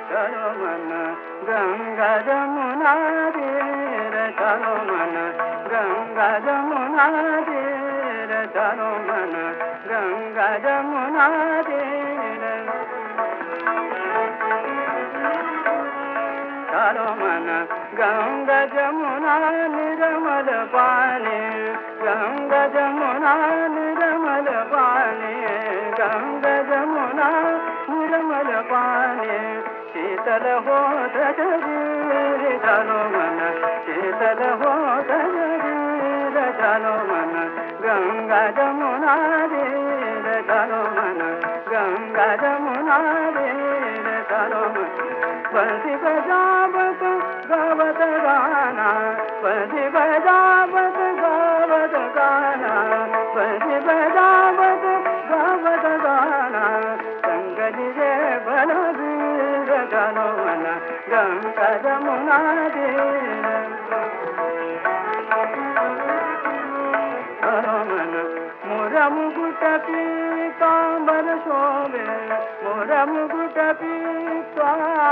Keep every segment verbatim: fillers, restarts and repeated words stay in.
चलो मन गंगा जमुना तीर चलो मन गंगा जमुना तीर चलो मन गंगा जमुना तीर चलो मन गंगा जमुना निर्मल पानी गंगा जमुना निर्मल पानी गंगा जमुना निर्मल पानी शीतल होत शरीर चलो मन शीतल होत शरीर चलो मन गंगा जमुना तीर चलो मन गंगा जमुना तीर चलो मन बंसी बजावत गावत गाना बंसी बजावत गावत गाना बंसी बजावत गावत गाना संग निजे बलवीर चलो मन गंगा जमुना तीर चलो मन मोरा मुकुट पीतांबर शोभे मोरा मुकुट पीता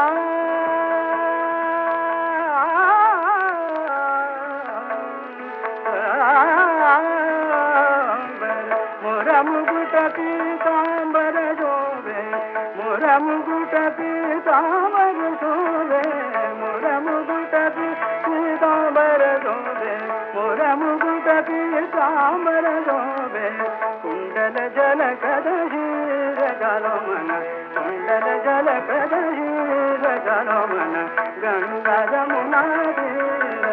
मोरा मुकुट पीतांबर शोभे मोरा मुकुट पीतांबर शोभे मोरा मुकुट पीतांबर शोभे मोरा मुकुट पीतांबर शोभे कुंडल झलकद हीर चलो मन कुंडल झलकद हीर चलो मन गंगा जमुना तीर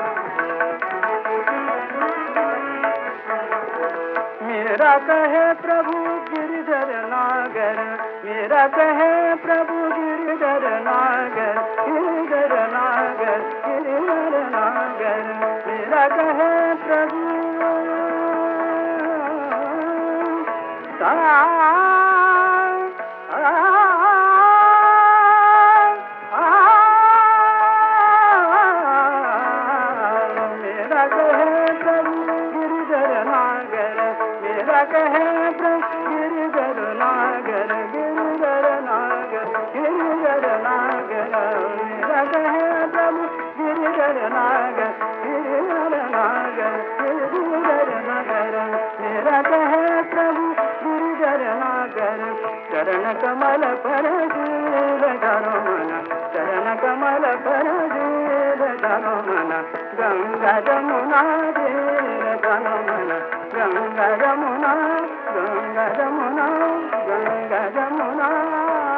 मेरा कहे प्रभु गिरधर नागर मेरा कहे प्रभु गिरधर नागर गिरधर नागर गिरधर नागर मेरा कहे प्रभु सा मेरा कहे प्रभु गिरधर नागर मेरा कहे प्रभु गिरधर नागर गिरधर नागर गिरधर नागर मेरा कहे प्रभु गिरधर नागर गिरधर नागर गिरधर नागर मेरा कहे प्रभु गिरधर नागर चरण कमल पर गिर धरो मन चरण कमल पर गिर धरो मन गंगा जमुना तीर चलो मन गंगा जमुना गंगा जमुना गंगा जमुना